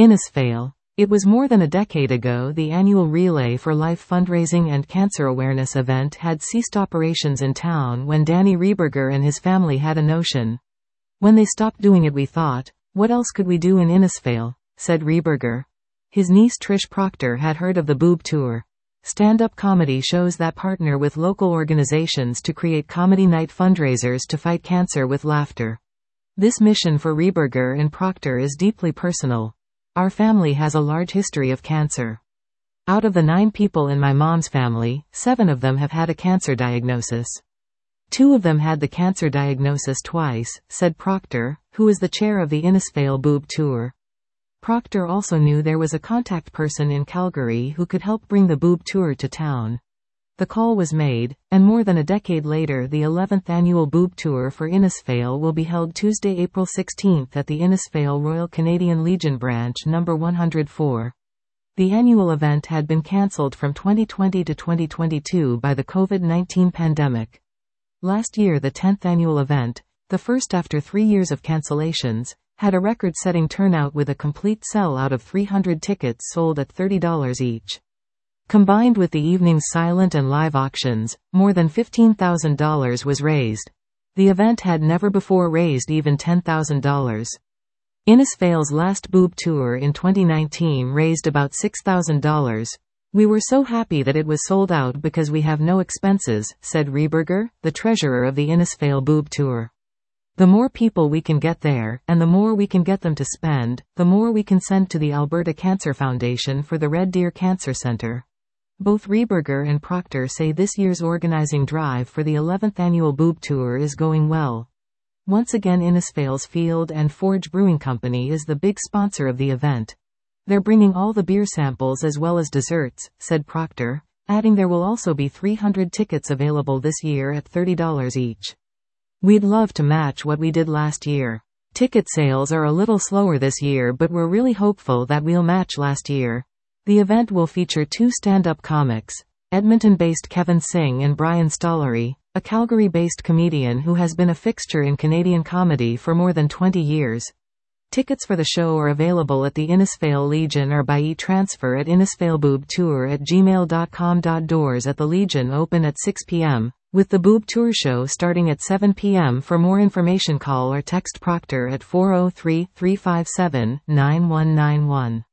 Innisfail. It was more than a decade ago the annual Relay for Life fundraising and cancer awareness event had ceased operations in town when Danny Rehberger and his family had a notion. When they stopped doing it, we thought, what else could we do in Innisfail, said Rehberger. His niece Trish Proctor had heard of the Boob Tour. Stand-up comedy shows that partner with local organizations to create comedy night fundraisers to fight cancer with laughter. This mission for Rehberger and Proctor is deeply personal. Our family has a large history of cancer. Out of the 9 people in my mom's family, 7 of them have had a cancer diagnosis. 2 of them had the cancer diagnosis twice, said Proctor, who is the chair of the Innisfail Boob Tour. Proctor also knew there was a contact person in Calgary who could help bring the Boob Tour to town. The call was made, and more than a decade later the 11th annual Boob Tour for Innisfail will be held Tuesday, April 16 at the Innisfail Royal Canadian Legion Branch No. 104. The annual event had been cancelled from 2020 to 2022 by the COVID-19 pandemic. Last year the 10th annual event, the first after 3 years of cancellations, had a record-setting turnout with a complete sell-out of 300 tickets sold at $30 each. Combined with the evening's silent and live auctions, more than $15,000 was raised. The event had never before raised even $10,000. Innisfail's last Boob Tour in 2019 raised about $6,000. We were so happy that it was sold out because we have no expenses, said Rehberger, the treasurer of the Innisfail Boob Tour. The more people we can get there, and the more we can get them to spend, the more we can send to the Alberta Cancer Foundation for the Red Deer Cancer Centre. Both Rehberger and Proctor say this year's organizing drive for the 11th annual Boob Tour is going well. Once again, Innisfail's Field and Forge Brewing Company is the big sponsor of the event. They're bringing all the beer samples as well as desserts, said Proctor, adding there will also be 300 tickets available this year at $30 each. We'd love to match what we did last year. Ticket sales are a little slower this year, but we're really hopeful that we'll match last year. The event will feature 2 stand-up comics, Edmonton-based Kevin Singh and Brian Stollery, a Calgary-based comedian who has been a fixture in Canadian comedy for more than 20 years. Tickets for the show are available at the Innisfail Legion or by e-transfer at innisfailboobtour@gmail.com. Doors at the Legion open at 6 p.m., with the Boob Tour show starting at 7 p.m. For more information, call or text Proctor at 403-357-9191.